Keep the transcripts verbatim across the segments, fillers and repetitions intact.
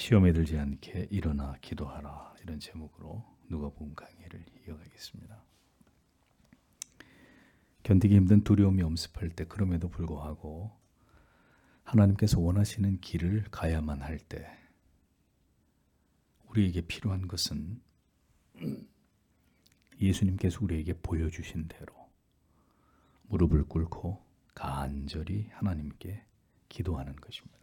시험에 들지 않게 일어나 기도하라, 이런 제목으로 누가복음 강의를 이어가겠습니다. 견디기 힘든 두려움이 엄습할 때, 그럼에도 불구하고 하나님께서 원하시는 길을 가야만 할 때, 우리에게 필요한 것은 예수님께서 우리에게 보여주신 대로 무릎을 꿇고 간절히 하나님께 기도하는 것입니다.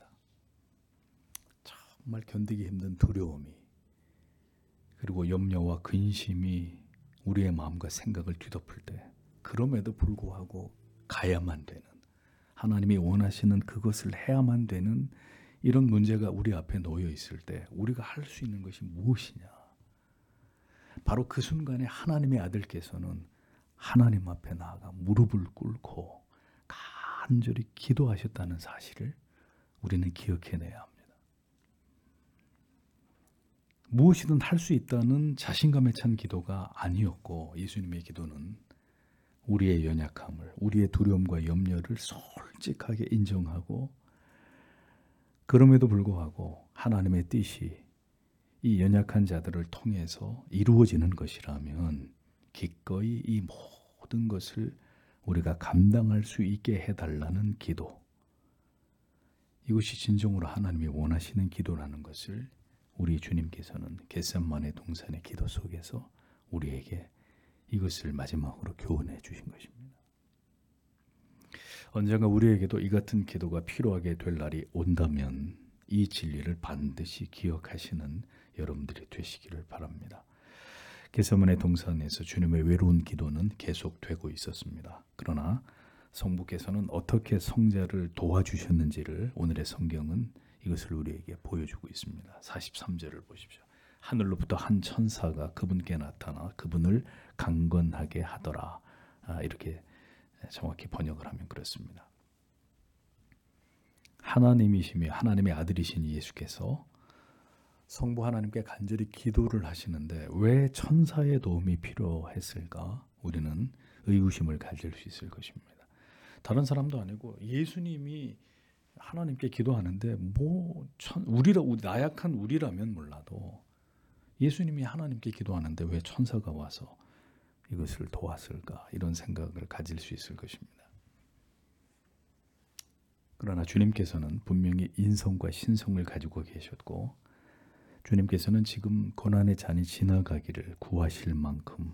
정말 견디기 힘든 두려움이, 그리고 염려와 근심이 우리의 마음과 생각을 뒤덮을 때, 그럼에도 불구하고 가야만 되는, 하나님이 원하시는 그것을 해야만 되는 이런 문제가 우리 앞에 놓여 있을 때 우리가 할 수 있는 것이 무엇이냐? 바로 그 순간에 하나님의 아들께서는 하나님 앞에 나아가 무릎을 꿇고 간절히 기도하셨다는 사실을 우리는 기억해내야 합니다. 무엇이든 할 수 있다는 자신감에 찬 기도가 아니었고, 예수님의 기도는 우리의 연약함을, 우리의 두려움과 염려를 솔직하게 인정하고, 그럼에도 불구하고 하나님의 뜻이 이 연약한 자들을 통해서 이루어지는 것이라면 기꺼이 이 모든 것을 우리가 감당할 수 있게 해달라는 기도, 이것이 진정으로 하나님이 원하시는 기도라는 것을 우리 주님께서는 겟세마네 동산의 기도 속에서 우리에게 이것을 마지막으로 교훈해 주신 것입니다. 언젠가 우리에게도 이 같은 기도가 필요하게 될 날이 온다면 이 진리를 반드시 기억하시는 여러분들이 되시기를 바랍니다. 겟세마네 동산에서 주님의 외로운 기도는 계속되고 있었습니다. 그러나 성부께서는 어떻게 성자를 도와주셨는지를 오늘의 성경은 이것을 우리에게 보여주고 있습니다. 사십삼 절을 보십시오. 하늘로부터 한 천사가 그분께 나타나 그분을 강건하게 하더라. 아, 이렇게 정확히 번역을 하면 그렇습니다. 하나님이시며 하나님의 아들이신 예수께서 성부 하나님께 간절히 기도를 하시는데 왜 천사의 도움이 필요했을까? 우리는 의구심을 가질 수 있을 것입니다. 다른 사람도 아니고 예수님이 하나님께 기도하는데 뭐 천, 우리라 나약한 우리라면 몰라도 예수님이 하나님께 기도하는데 왜 천사가 와서 이것을 도왔을까? 이런 생각을 가질 수 있을 것입니다. 그러나 주님께서는 분명히 인성과 신성을 가지고 계셨고, 주님께서는 지금 고난의 잔이 지나가기를 구하실 만큼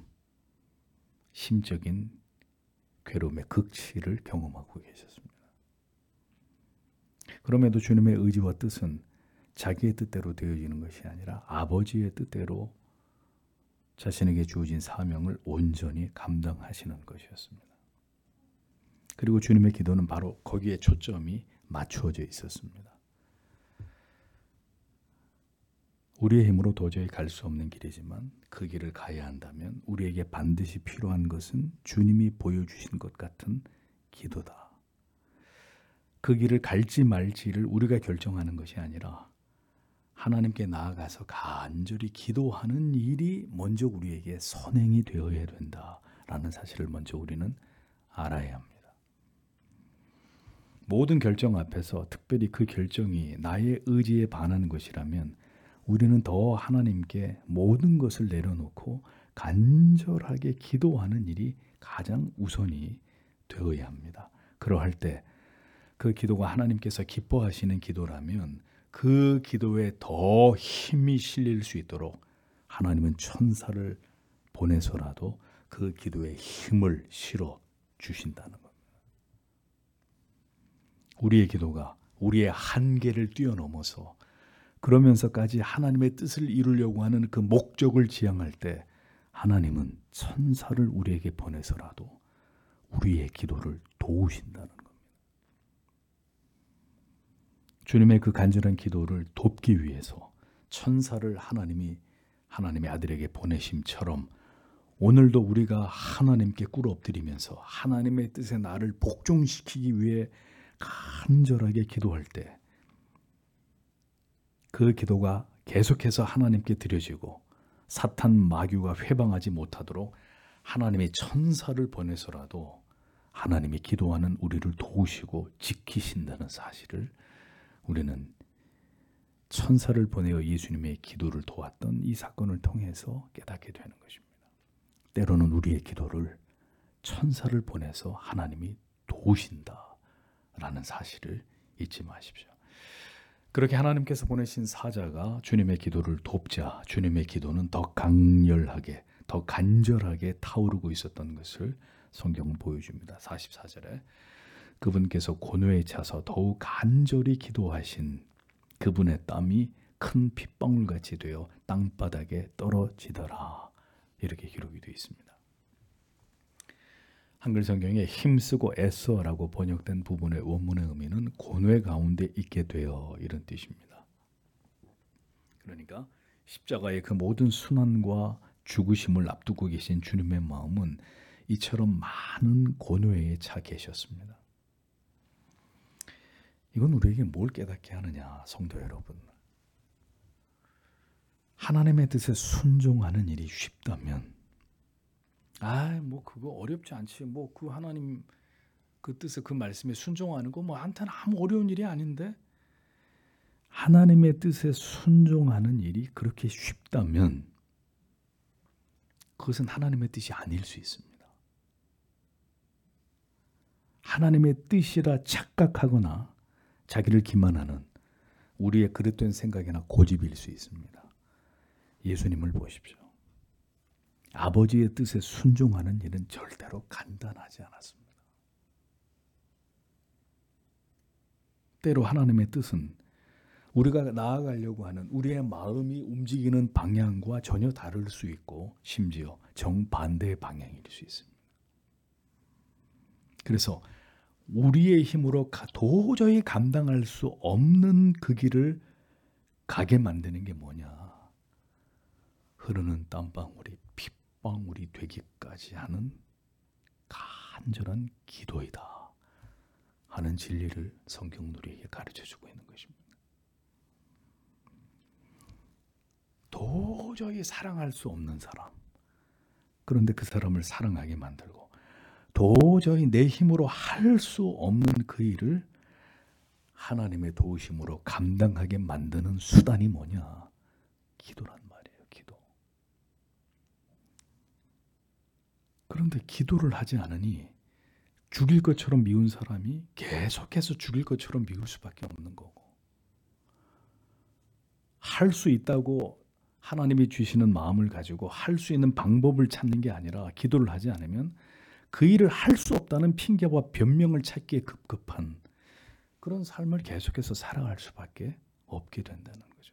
심적인 괴로움의 극치를 경험하고 계셨습니다. 그럼에도 주님의 의지와 뜻은 자기의 뜻대로 되어지는 것이 아니라 아버지의 뜻대로 자신에게 주어진 사명을 온전히 감당하시는 것이었습니다. 그리고 주님의 기도는 바로 거기에 초점이 맞추어져 있었습니다. 우리의 힘으로 도저히 갈 수 없는 길이지만 그 길을 가야 한다면 우리에게 반드시 필요한 것은 주님이 보여주신 것 같은 기도다. 그 길을 갈지 말지를 우리가 결정하는 것이 아니라 하나님께 나아가서 간절히 기도하는 일이 먼저 우리에게 선행이 되어야 된다라는 사실을 먼저 우리는 알아야 합니다. 모든 결정 앞에서 특별히 그 결정이 나의 의지에 반하는 것이라면 우리는 더 하나님께 모든 것을 내려놓고 간절하게 기도하는 일이 가장 우선이 되어야 합니다. 그러할 때 그 기도가 하나님께서 기뻐하시는 기도라면 그 기도에 더 힘이 실릴 수 있도록 하나님은 천사를 보내서라도 그 기도에 힘을 실어 주신다는 겁니다. 우리의 기도가 우리의 한계를 뛰어넘어서 그러면서까지 하나님의 뜻을 이루려고 하는 그 목적을 지향할 때 하나님은 천사를 우리에게 보내서라도 우리의 기도를 도우신다는 겁니다. 주님의 그 간절한 기도를 돕기 위해서 천사를 하나님이 하나님의 아들에게 보내심처럼 오늘도 우리가 하나님께 꿇어 엎드리면서 하나님의 뜻에 나를 복종시키기 위해 간절하게 기도할 때 그 기도가 계속해서 하나님께 드려지고 사탄 마귀가 회방하지 못하도록 하나님의 천사를 보내서라도 하나님이 기도하는 우리를 도우시고 지키신다는 사실을 우리는 천사를 보내어 예수님의 기도를 도왔던 이 사건을 통해서 깨닫게 되는 것입니다. 때로는 우리의 기도를 천사를 보내서 하나님이 도우신다라는 사실을 잊지 마십시오. 그렇게 하나님께서 보내신 사자가 주님의 기도를 돕자 주님의 기도는 더 강렬하게, 더 간절하게 타오르고 있었던 것을 성경은 보여줍니다. 사십사 절에 그분께서 고뇌에 차서 더욱 간절히 기도하신 그분의 땀이 큰 핏방울같이 되어 땅바닥에 떨어지더라. 이렇게 기록이 되어 있습니다. 한글 성경에 힘쓰고 애써라고 번역된 부분의 원문의 의미는 고뇌 가운데 있게 되어 이런 뜻입니다. 그러니까 십자가의 그 모든 순환과 죽으심을 앞두고 계신 주님의 마음은 이처럼 많은 고뇌에 차 계셨습니다. 이건 우리에게 뭘 깨닫게 하느냐, 성도 여러분. 하나님의 뜻에 순종하는 일이 쉽다면, 아, 뭐 그거 어렵지 않지. 뭐 그 하나님 그 뜻에 그 말씀에 순종하는 거 뭐 한테는 아무 어려운 일이 아닌데. 하나님의 뜻에 순종하는 일이 그렇게 쉽다면 그것은 하나님의 뜻이 아닐 수 있습니다. 하나님의 뜻이라 착각하거나 자기를 기만하는 우리의 그릇된 생각이나 고집일 수 있습니다. 예수님을 보십시오. 아버지의 뜻에 순종하는 일은 절대로 간단하지 않았습니다. 때로 하나님의 뜻은 우리가 나아가려고 하는 우리의 마음이 움직이는 방향과 전혀 다를 수 있고 심지어 정반대의 방향일 수 있습니다. 그래서 우리의 힘으로 도저히 감당할 수 없는 그 길을 가게 만드는 게 뭐냐? 흐르는 땀방울이 핏방울이 되기까지 하는 간절한 기도이다 하는 진리를 성경 우리에게 가르쳐주고 있는 것입니다. 도저히 사랑할 수 없는 사람, 그런데 그 사람을 사랑하게 만들고 도저히 내 힘으로 할 수 없는 그 일을 하나님의 도우심으로 감당하게 만드는 수단이 뭐냐? 기도란 말이에요. 기도. 그런데 기도를 하지 않으니 죽일 것처럼 미운 사람이 계속해서 죽일 것처럼 미울 수밖에 없는 거고, 할 수 있다고 하나님이 주시는 마음을 가지고 할 수 있는 방법을 찾는 게 아니라 기도를 하지 않으면 그 일을 할 수 없다는 핑계와 변명을 찾기에 급급한 그런 삶을 계속해서 살아갈 수밖에 없게 된다는 거죠.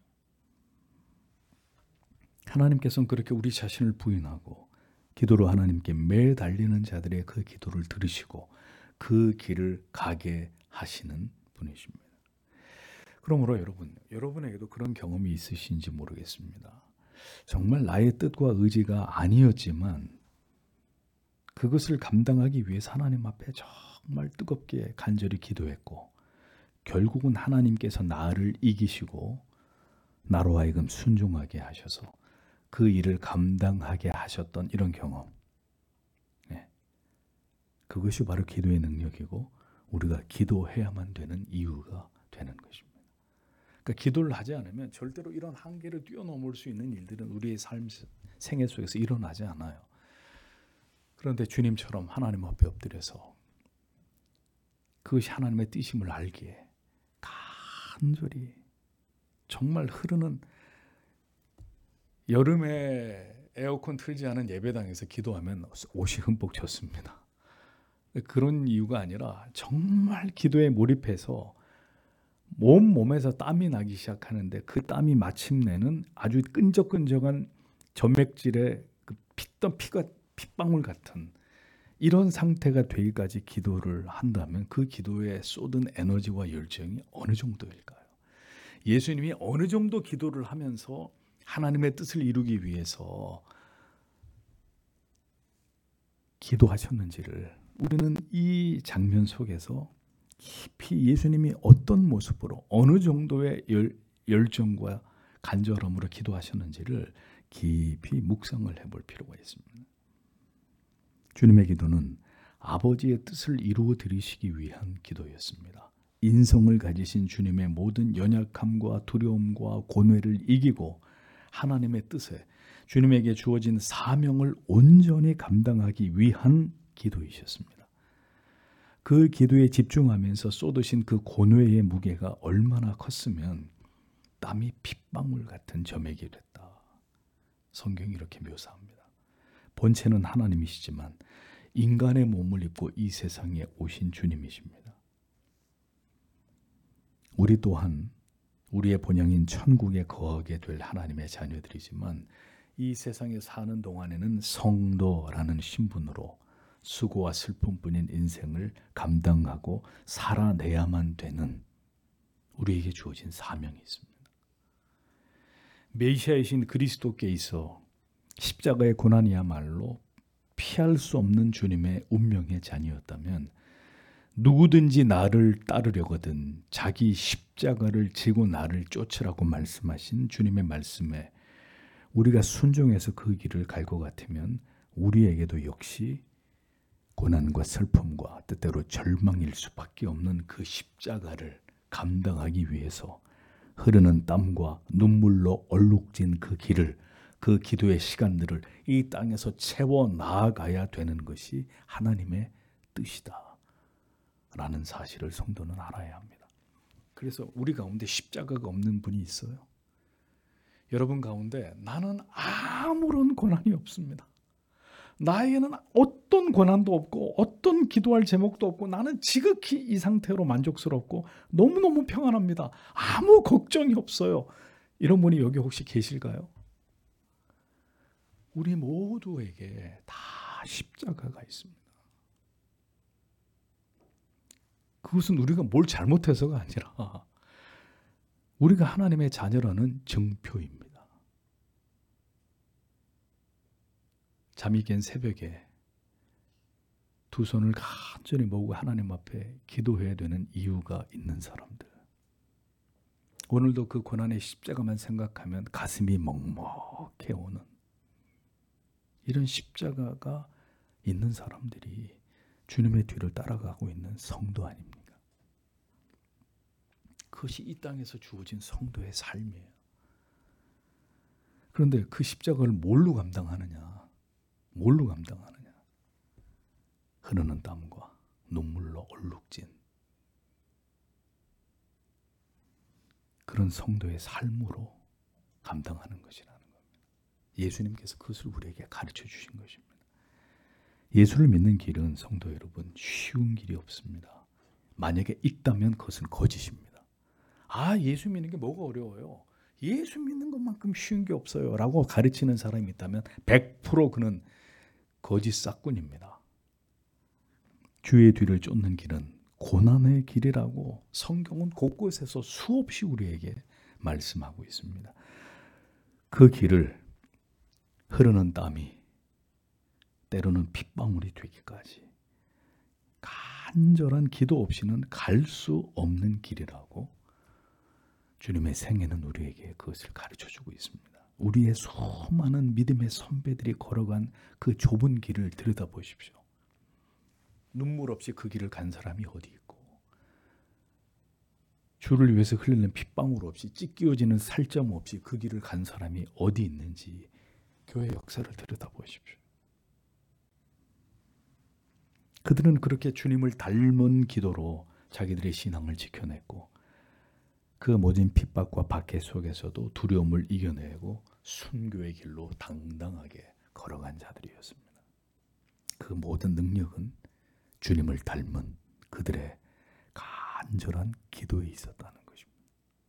하나님께서는 그렇게 우리 자신을 부인하고 기도로 하나님께 매달리는 자들의 그 기도를 들으시고 그 길을 가게 하시는 분이십니다. 그러므로 여러분, 여러분에게도 그런 경험이 있으신지 모르겠습니다. 정말 나의 뜻과 의지가 아니었지만 그것을 감당하기 위해 하나님 앞에 정말 뜨겁게 간절히 기도했고 결국은 하나님께서 나를 이기시고 나로 하여금 순종하게 하셔서 그 일을 감당하게 하셨던 이런 경험, 네. 그것이 바로 기도의 능력이고 우리가 기도해야만 되는 이유가 되는 것입니다. 그러니까 기도를 하지 않으면 절대로 이런 한계를 뛰어넘을 수 있는 일들은 우리의 삶, 생애 속에서 일어나지 않아요. 그런데 주님처럼 하나님 앞에 엎드려서 그것이 하나님의 뜻임을 알기에 간절히 정말 흐르는 여름에 에어컨 틀지 않은 예배당에서 기도하면 옷이 흠뻑 젖습니다. 그런 이유가 아니라 정말 기도에 몰입해서 몸 몸에서 땀이 나기 시작하는데 그 땀이 마침내는 아주 끈적끈적한 점액질에 그 피던 피가 핏방울 같은 이런 상태가 되기까지 기도를 한다면 그 기도에 쏟은 에너지와 열정이 어느 정도일까요? 예수님이 어느 정도 기도를 하면서 하나님의 뜻을 이루기 위해서 기도하셨는지를 우리는 이 장면 속에서 깊이 예수님이 어떤 모습으로 어느 정도의 열, 열정과 간절함으로 기도하셨는지를 깊이 묵상을 해볼 필요가 있습니다. 주님의 기도는 아버지의 뜻을 이루어 드리시기 위한 기도였습니다. 인성을 가지신 주님의 모든 연약함과 두려움과 고뇌를 이기고 하나님의 뜻에 주님에게 주어진 사명을 온전히 감당하기 위한 기도이셨습니다. 그 기도에 집중하면서 쏟으신 그 고뇌의 무게가 얼마나 컸으면 땀이 핏방울 같은 점액이 됐다. 성경이 이렇게 묘사합니다. 본체는 하나님이시지만 인간의 몸을 입고 이 세상에 오신 주님이십니다. 우리 또한 우리의 본향인 천국에 거하게 될 하나님의 자녀들이지만 이 세상에 사는 동안에는 성도라는 신분으로 수고와 슬픔뿐인 인생을 감당하고 살아내야만 되는 우리에게 주어진 사명이 있습니다. 메시아이신 그리스도께 있어 십자가의 고난이야말로 피할 수 없는 주님의 운명의 잔이었다면 누구든지 나를 따르려거든 자기 십자가를 지고 나를 쫓으라고 말씀하신 주님의 말씀에 우리가 순종해서 그 길을 갈 것 같으면 우리에게도 역시 고난과 슬픔과 때때로 절망일 수밖에 없는 그 십자가를 감당하기 위해서 흐르는 땀과 눈물로 얼룩진 그 길을, 그 기도의 시간들을 이 땅에서 채워 나아가야 되는 것이 하나님의 뜻이다 라는 사실을 성도는 알아야 합니다. 그래서 우리 가운데 십자가가 없는 분이 있어요. 여러분 가운데 나는 아무런 고난이 없습니다. 나에게는 어떤 고난도 없고 어떤 기도할 제목도 없고 나는 지극히 이 상태로 만족스럽고 너무너무 평안합니다. 아무 걱정이 없어요. 이런 분이 여기 혹시 계실까요? 우리 모두에게 다 십자가가 있습니다. 그것은 우리가 뭘 잘못해서가 아니라 우리가 하나님의 자녀라는 증표입니다. 잠이 깬 새벽에 두 손을 간절히 모으고 하나님 앞에 기도해야 되는 이유가 있는 사람들. 오늘도 그 고난의 십자가만 생각하면 가슴이 먹먹해 오는 이런 십자가가 있는 사람들이 주님의 뒤를 따라가고 있는 성도 아닙니까? 그것이 이 땅에서 주어진 성도의 삶이에요. 그런데 그 십자가를 뭘로 감당하느냐? 뭘로 감당하느냐? 흐르는 땀과 눈물로 얼룩진 그런 성도의 삶으로 감당하는 것이라는 겁니다. 예수님께서 그것을 우리에게 가르쳐 주신 것입니다. 예수를 믿는 길은 성도 여러분 쉬운 길이 없습니다. 만약에 있다면 그것은 거짓입니다. 아, 예수 믿는 게 뭐가 어려워요? 예수 믿는 것만큼 쉬운 게 없어요 라고 가르치는 사람이 있다면 백 퍼센트 그는 거짓 싹군입니다. 주의 뒤를 쫓는 길은 고난의 길이라고 성경은 곳곳에서 수없이 우리에게 말씀하고 있습니다. 그 길을 흐르는 땀이 때로는 핏방울이 되기까지 간절한 기도 없이는 갈 수 없는 길이라고 주님의 생애는 우리에게 그것을 가르쳐주고 있습니다. 우리의 수많은 믿음의 선배들이 걸어간 그 좁은 길을 들여다보십시오. 눈물 없이 그 길을 간 사람이 어디 있고 주를 위해서 흘리는 핏방울 없이 찢기워지는 살점 없이 그 길을 간 사람이 어디 있는지 교회 역사를 들여다보십시오. 그들은 그렇게 주님을 닮은 기도로 자기들의 신앙을 지켜냈고 그 모든 핍박과 박해 속에서도 두려움을 이겨내고 순교의 길로 당당하게 걸어간 자들이었습니다. 그 모든 능력은 주님을 닮은 그들의 간절한 기도에 있었다는 것입니다.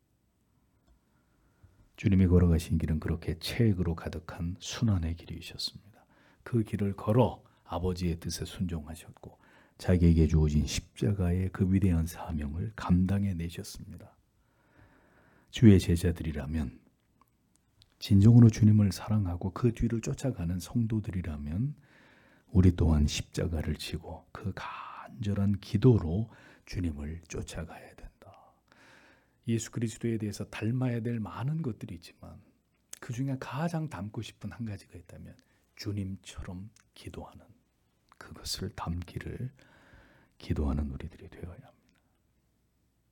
주님이 걸어가신 길은 그렇게 체액으로 가득한 순환의 길이셨습니다. 그 길을 걸어 아버지의 뜻에 순종하셨고 자기에게 주어진 십자가의 그 위대한 사명을 감당해 내셨습니다. 주의 제자들이라면, 진정으로 주님을 사랑하고 그 뒤를 쫓아가는 성도들이라면 우리 또한 십자가를 지고 그 간절한 기도로 주님을 쫓아가야 된다. 예수 그리스도에 대해서 닮아야 될 많은 것들이 있지만 그 중에 가장 닮고 싶은 한 가지가 있다면 주님처럼 기도하는, 그것을 담기를 기도하는 우리들이 되어야 합니다.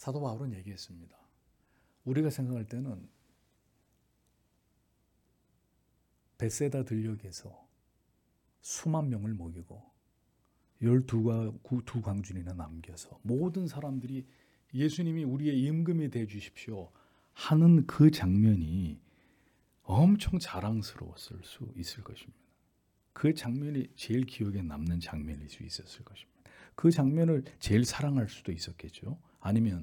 사도 바울은 얘기했습니다. 우리가 생각할 때는 벳세다 들녘에서 수만 명을 먹이고 열두 두 광준이나 남겨서 모든 사람들이 예수님이 우리의 임금이 되어 주십시오 하는 그 장면이 엄청 자랑스러웠을 수 있을 것입니다. 그 장면이 제일 기억에 남는 장면일 수 있었을 것입니다. 그 장면을 제일 사랑할 수도 있었겠죠. 아니면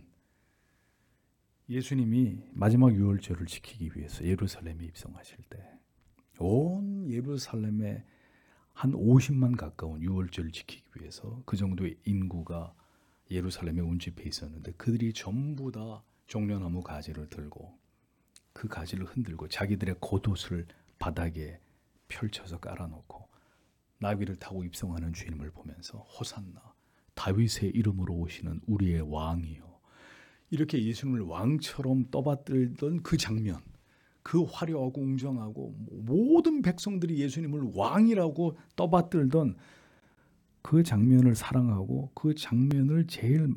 예수님이 마지막 유월절을 지키기 위해서 예루살렘에 입성하실 때 온 예루살렘에 한 오십만 가까운 유월절을 지키기 위해서 그 정도의 인구가 예루살렘에 운집해 있었는데 그들이 전부 다 종려나무 가지를 들고 그 가지를 흔들고 자기들의 겉옷을 바닥에 펼쳐서 깔아놓고 나귀를 타고 입성하는 주님을 보면서 호산나 다윗의 이름으로 오시는 우리의 왕이요, 이렇게 예수님을 왕처럼 떠받들던 그 장면, 그 화려하고 웅장하고 모든 백성들이 예수님을 왕이라고 떠받들던 그 장면을 사랑하고 그 장면을 제일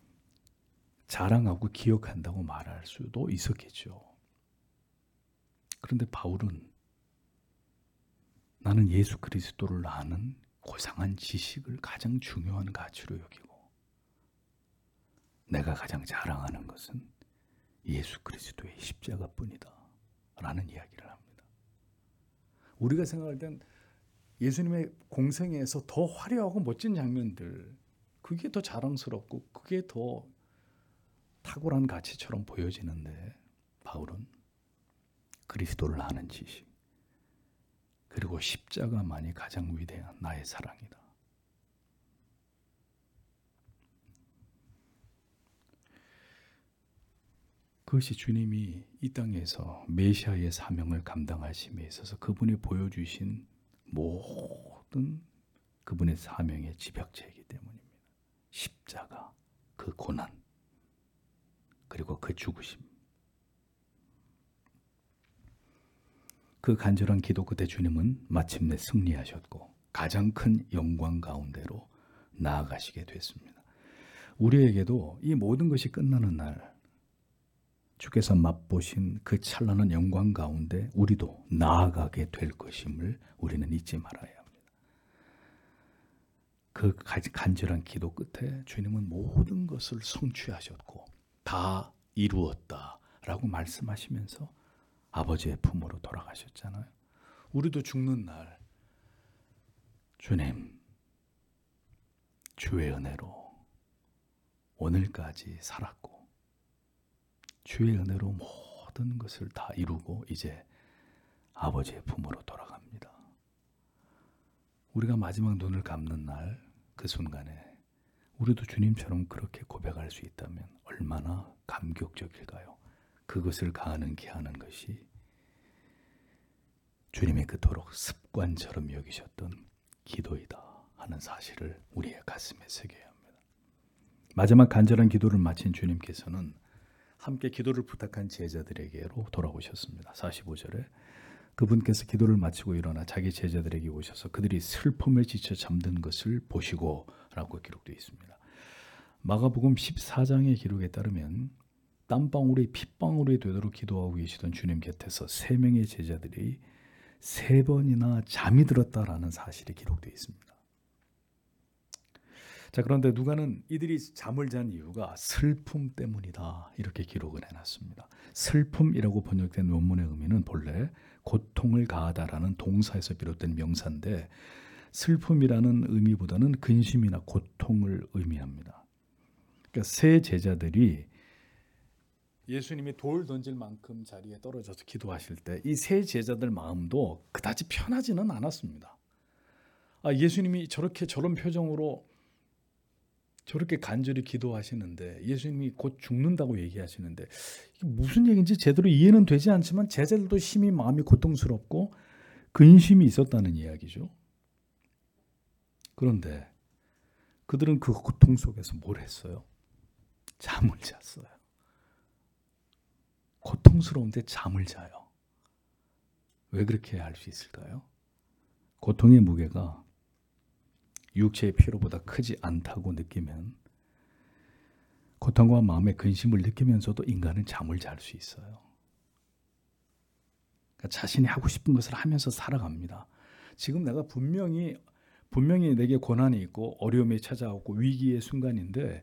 자랑하고 기억한다고 말할 수도 있었겠죠. 그런데 바울은 나는 예수 그리스도를 아는 고상한 지식을 가장 중요한 가치로 여기고 내가 가장 자랑하는 것은 예수 그리스도의 십자가뿐이다 라는 이야기를 합니다. 우리가 생각할 땐 예수님의 공생애에서 더 화려하고 멋진 장면들, 그게 더 자랑스럽고 그게 더 탁월한 가치처럼 보여지는데 바울은 그리스도를 아는 지식 그리고 십자가만이 가장 위대한 나의 사랑이다. 그것이 주님이 이 땅에서 메시아의 사명을 감당하심에 있어서 그분이 보여주신 모든 그분의 사명의 집약체이기 때문입니다. 십자가, 그 고난, 그리고 그 죽으심. 그 간절한 기도 끝에 주님은 마침내 승리하셨고 가장 큰 영광 가운데로 나아가시게 됐습니다. 우리에게도 이 모든 것이 끝나는 날 주께서 맛보신 그 찬란한 영광 가운데 우리도 나아가게 될 것임을 우리는 잊지 말아야 합니다. 그 간절한 기도 끝에 주님은 모든 것을 성취하셨고 다 이루었다라고 말씀하시면서 아버지의 품으로 돌아가셨잖아요. 우리도 죽는 날 주님, 주의 은혜로 오늘까지 살았고 주의 은혜로 모든 것을 다 이루고 이제 아버지의 품으로 돌아갑니다. 우리가 마지막 눈을 감는 날 그 순간에 우리도 주님처럼 그렇게 고백할 수 있다면 얼마나 감격적일까요? 그것을 가능케 하는 것이 주님이 그토록 습관처럼 여기셨던 기도이다 하는 사실을 우리의 가슴에 새겨야 합니다. 마지막 간절한 기도를 마친 주님께서는 함께 기도를 부탁한 제자들에게로 돌아오셨습니다. 사십오 절에 그분께서 기도를 마치고 일어나 자기 제자들에게 오셔서 그들이 슬픔에 지쳐 잠든 것을 보시고 라고 기록되어 있습니다. 마가복음 십사 장의 기록에 따르면 땀방울이 핏방울이 되도록 기도하고 계시던 주님 곁에서 세 명의 제자들이 세 번이나 잠이 들었다라는 사실이 기록되어 있습니다. 자, 그런데 누가는 이들이 잠을 잔 이유가 슬픔 때문이다 이렇게 기록을 해놨습니다. 슬픔이라고 번역된 원문의 의미는 본래 고통을 가하다라는 동사에서 비롯된 명사인데 슬픔이라는 의미보다는 근심이나 고통을 의미합니다. 그러니까 세 제자들이 예수님이 돌 던질 만큼 자리에 떨어져서 기도하실 때 이 세 제자들 마음도 그다지 편하지는 않았습니다. 아, 예수님이 저렇게 저런 표정으로 저렇게 간절히 기도하시는데 예수님이 곧 죽는다고 얘기하시는데 이게 무슨 얘기인지 제대로 이해는 되지 않지만 제자들도 심히 마음이 고통스럽고 근심이 있었다는 이야기죠. 그런데 그들은 그 고통 속에서 뭘 했어요? 잠을 잤어요. 고통스러운데 잠을 자요. 왜 그렇게 할 수 있을까요? 고통의 무게가 육체의 피로보다 크지 않다고 느끼면 고통과 마음의 근심을 느끼면서도 인간은 잠을 잘 수 있어요. 그러니까 자신이 하고 싶은 것을 하면서 살아갑니다. 지금 내가 분명히 분명히 내게 고난이 있고 어려움이 찾아오고 위기의 순간인데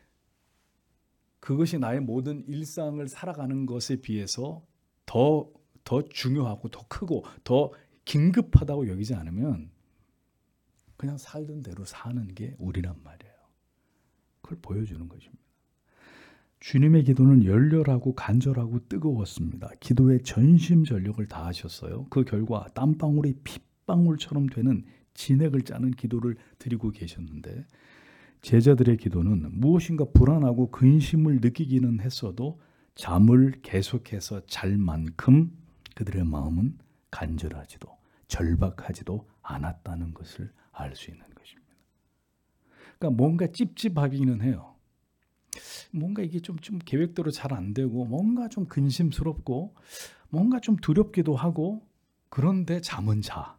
그것이 나의 모든 일상을 살아가는 것에 비해서 더, 더 중요하고 더 크고 더 긴급하다고 여기지 않으면 그냥 살던 대로 사는 게 우리란 말이에요. 그걸 보여주는 것입니다. 주님의 기도는 열렬하고 간절하고 뜨거웠습니다. 기도에 전심전력을 다하셨어요. 그 결과 땀방울이 핏방울처럼 되는 진액을 짜는 기도를 드리고 계셨는데 제자들의 기도는 무엇인가 불안하고 근심을 느끼기는 했어도 잠을 계속해서 잘 만큼 그들의 마음은 간절하지도 절박하지도 않았다는 것을 알 수 있는 것입니다. 그러니까 뭔가 찝찝하기는 해요. 뭔가 이게 좀, 좀 계획대로 잘 안 되고 뭔가 좀 근심스럽고 뭔가 좀 두렵기도 하고 그런데 잠은 자.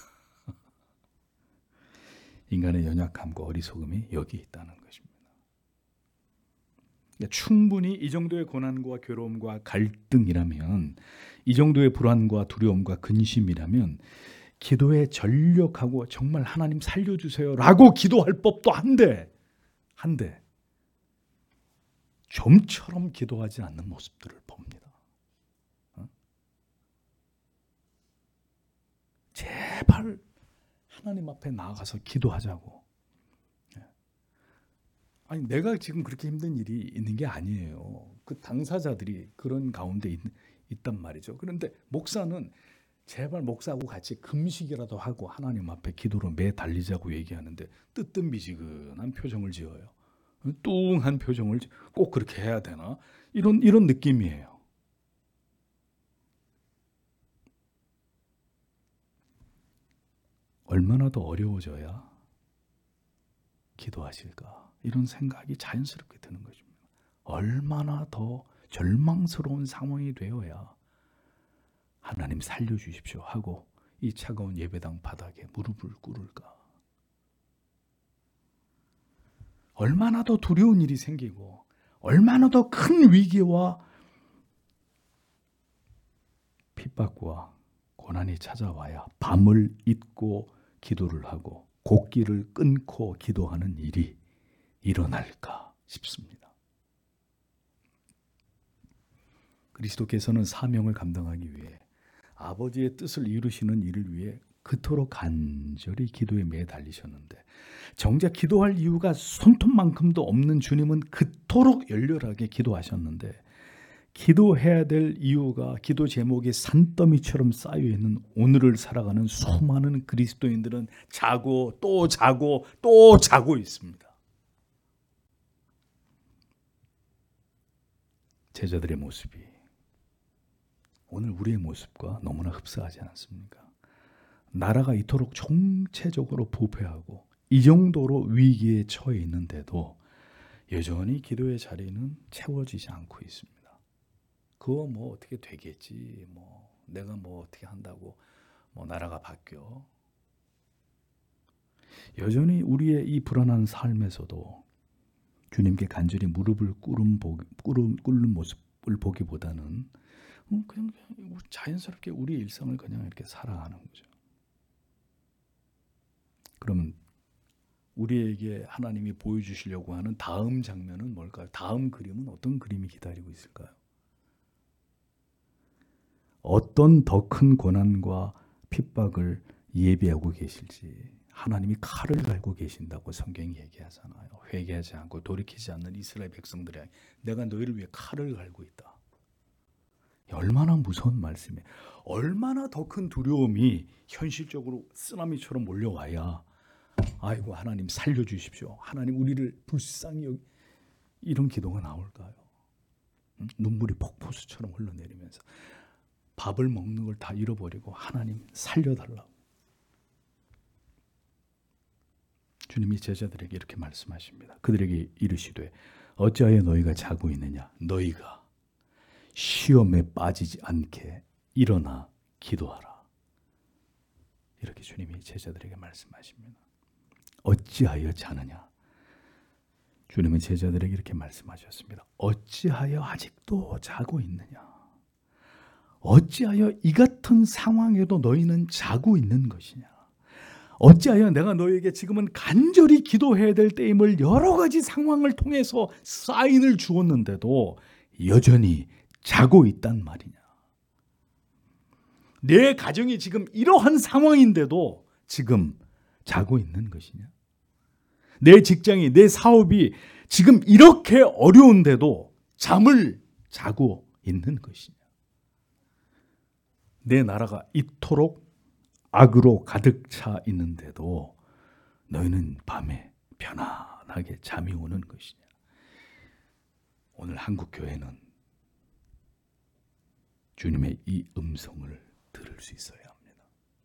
인간의 연약함과 어리석음이 여기 있다는 것입니다. 그러니까 충분히 이 정도의 고난과 괴로움과 갈등이라면 이 정도의 불안과 두려움과 근심이라면 기도에 전력하고 정말 하나님 살려주세요 라고 기도할 법도 한데 한데 좀처럼 기도하지 않는 모습들을 봅니다. 어? 제발 하나님 앞에 나아가서 기도하자고. 아니 내가 지금 그렇게 힘든 일이 있는 게 아니에요. 그 당사자들이 그런 가운데 있, 있단 말이죠. 그런데 목사는 제발 목사하고 같이 금식이라도 하고 하나님 앞에 기도로 매달리자고 얘기하는데 뜨뜻미지근한 표정을 지어요. 뚱한 표정을 꼭 그렇게 해야 되나? 이런 이런 느낌이에요. 얼마나 더 어려워져야 기도하실까? 이런 생각이 자연스럽게 드는 것입니다. 얼마나 더 절망스러운 상황이 되어야 하나님 살려주십시오 하고 이 차가운 예배당 바닥에 무릎을 꿇을까? 얼마나 더 두려운 일이 생기고 얼마나 더 큰 위기와 핍박과 고난이 찾아와야 밤을 잊고 기도를 하고 곡기를 끊고 기도하는 일이 일어날까 싶습니다. 그리스도께서는 사명을 감당하기 위해 아버지의 뜻을 이루시는 일을 위해 그토록 간절히 기도에 매달리셨는데 정작 기도할 이유가 손톱만큼도 없는 주님은 그토록 열렬하게 기도하셨는데 기도해야 될 이유가 기도 제목이 산더미처럼 쌓여있는 오늘을 살아가는 수많은 그리스도인들은 자고 또 자고 또 자고 있습니다. 제자들의 모습이 오늘 우리의 모습과 너무나 흡사하지 않습니까? 나라가 이토록 총체적으로 부패하고 이 정도로 위기에 처해 있는데도 여전히 기도의 자리는 채워지지 않고 있습니다. 그거 뭐 어떻게 되겠지, 뭐 내가 뭐 어떻게 한다고 뭐 나라가 바뀌어. 여전히 우리의 이 불안한 삶에서도 주님께 간절히 무릎을 꿇은, 꿇은, 꿇는 모습을 보기보다는 그냥 자연스럽게 우리의 일상을 그냥 이렇게 살아가는 거죠. 그러면 우리에게 하나님이 보여주시려고 하는 다음 장면은 뭘까요? 다음 그림은 어떤 그림이 기다리고 있을까요? 어떤 더 큰 고난과 핍박을 예비하고 계실지 하나님이 칼을 갈고 계신다고 성경이 얘기하잖아요. 회개하지 않고 돌이키지 않는 이스라엘 백성들이 내가 너희를 위해 칼을 갈고 있다. 얼마나 무서운 말씀이에요. 얼마나 더 큰 두려움이 현실적으로 쓰나미처럼 몰려와야 아이고 하나님 살려주십시오. 하나님 우리를 불쌍히 여기 이런 기도가 나올까요? 응? 눈물이 폭포수처럼 흘러내리면서 밥을 먹는 걸 다 잃어버리고 하나님 살려달라고. 주님이 제자들에게 이렇게 말씀하십니다. 그들에게 이르시되 어찌하여 너희가 자고 있느냐? 너희가 시험에 빠지지 않게 일어나 기도하라. 이렇게 주님이 제자들에게 말씀하십니다. 어찌하여 자느냐? 주님은 제자들에게 이렇게 말씀하셨습니다. 어찌하여 아직도 자고 있느냐? 어찌하여 이 같은 상황에도 너희는 자고 있는 것이냐? 어찌하여 내가 너희에게 지금은 간절히 기도해야 될 때임을 여러 가지 상황을 통해서 사인을 주었는데도 여전히 자고 있단 말이냐? 내 가정이 지금 이러한 상황인데도 지금 자고 있는 것이냐? 내 직장이, 내 사업이 지금 이렇게 어려운데도 잠을 자고 있는 것이냐? 내 나라가 이토록 악으로 가득 차 있는데도 너희는 밤에 편안하게 잠이 오는 것이냐? 오늘 한국 교회는 주님의 이 음성을 들을 수 있어야 합니다.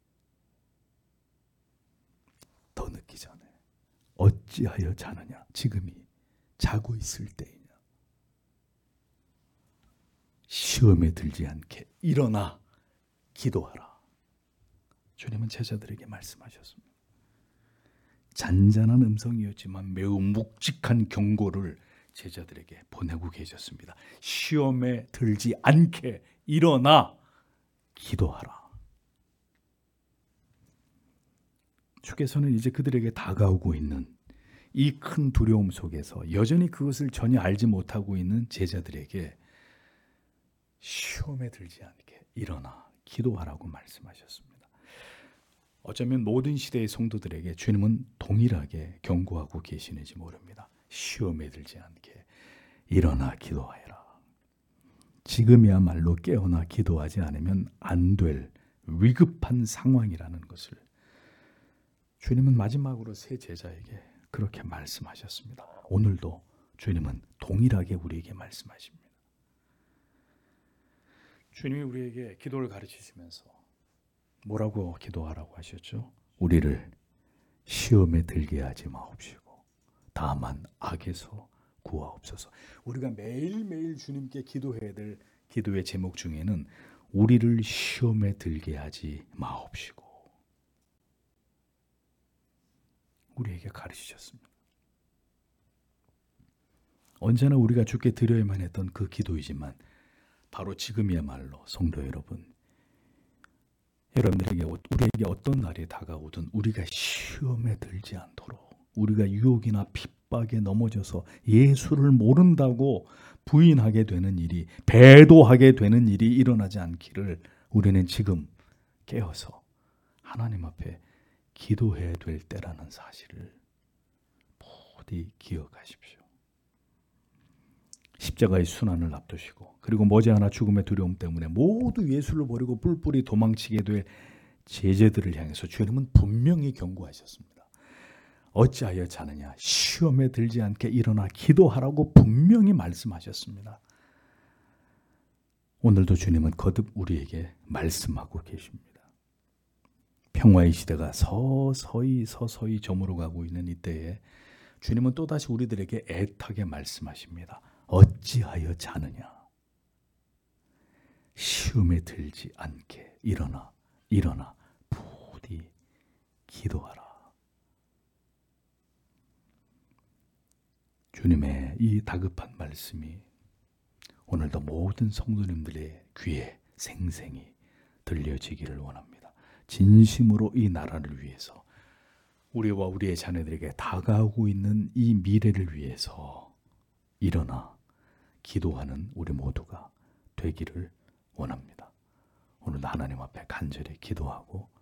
더 늦기 전에 어찌하여 자느냐? 지금이 자고 있을 때이냐? 시험에 들지 않게 일어나 기도하라. 주님은 제자들에게 말씀하셨습니다. 잔잔한 음성이었지만 매우 묵직한 경고를 제자들에게 보내고 계셨습니다. 시험에 들지 않게 일어나 기도하라. 주께서는 이제 그들에게 다가오고 있는 이 큰 두려움 속에서 여전히 그것을 전혀 알지 못하고 있는 제자들에게 시험에 들지 않게 일어나 기도하라고 말씀하셨습니다. 어쩌면 모든 시대의 성도들에게 주님은 동일하게 경고하고 계시는지 모릅니다. 시험에 들지 않게 일어나 기도하여라. 지금이야말로 깨어나 기도하지 않으면 안 될 위급한 상황이라는 것을 주님은 마지막으로 세 제자에게 그렇게 말씀하셨습니다. 오늘도 주님은 동일하게 우리에게 말씀하십니다. 주님이 우리에게 기도를 가르치시면서 뭐라고 기도하라고 하셨죠? 우리를 시험에 들게 하지 마옵시고 다만 악에서 구하옵소서. 우리가 매일매일 주님께 기도해야 될 기도의 제목 중에는 우리를 시험에 들게 하지 마옵시고 우리에게 가르치셨습니다. 언제나 우리가 주께 드려야만 했던 그 기도이지만 바로 지금이야말로 성도 여러분, 여러분들에게 우리에게 어떤 날이 다가오든 우리가 시험에 들지 않도록 우리가 유혹이나 핍박에 넘어져서 예수를 모른다고 부인하게 되는 일이, 배도하게 되는 일이 일어나지 않기를 우리는 지금 깨어서 하나님 앞에 기도해야 될 때라는 사실을 부디 기억하십시오. 십자가의 순환을 앞두시고 그리고 머지않아 죽음의 두려움 때문에 모두 예수를 버리고 뿔뿔이 도망치게 될 제자들을 향해서 주님은 분명히 경고하셨습니다. 어찌하여 자느냐? 시험에 들지 않게 일어나 기도하라고 분명히 말씀하셨습니다. 오늘도 주님은 거듭 우리에게 말씀하고 계십니다. 평화의 시대가 서서히 서서히 저물어가고 있는 이때에 주님은 또다시 우리들에게 애타게 말씀하십니다. 어찌하여 자느냐? 시험에 들지 않게 일어나 일어나 부디 기도하라. 주님의 이 다급한 말씀이 오늘도 모든 성도님들의 귀에 생생히 들려지기를 원합니다. 진심으로 이 나라를 위해서 우리와 우리의 자녀들에게 다가오고 있는 이 미래를 위해서 일어나 기도하는 우리 모두가 되기를 원합니다. 오늘도 하나님 앞에 간절히 기도하고